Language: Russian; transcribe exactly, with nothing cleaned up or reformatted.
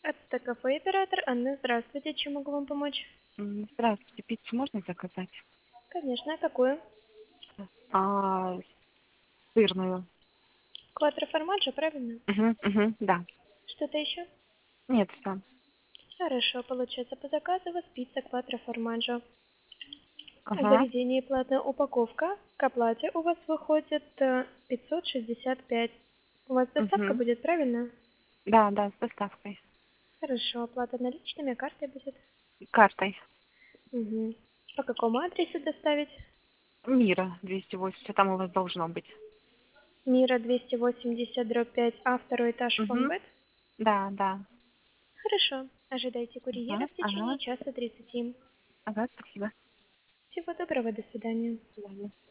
Это кафе «Император». Анна, здравствуйте. Чем могу вам помочь? М, Здравствуйте, пиццу можно заказать? Конечно, а какую? А, сырную. Кваттро формаджо, правильно? Мгм, мгм, да. Что-то еще? Нет, всё. Хорошо, получается, по заказу у вас пицца кваттро формаджо. В Ага. заведении платная упаковка. К оплате у вас выходит э, пятьсот шестьдесят пять. У вас доставка Мгм. будет, правильно? Да, да, с доставкой. Хорошо, оплата наличными, картой будет. Картой. Угу. По какому адресу доставить? Мира двести восемьдесят, там у вас должно быть. Мира двести восемьдесят дробь пять, а второй этаж Мгм. фонбет. Да, да. Хорошо, ожидайте курьера Ага, в ага, течение часа тридцати. ага, спасибо. Всего доброго, до свидания. До свидания.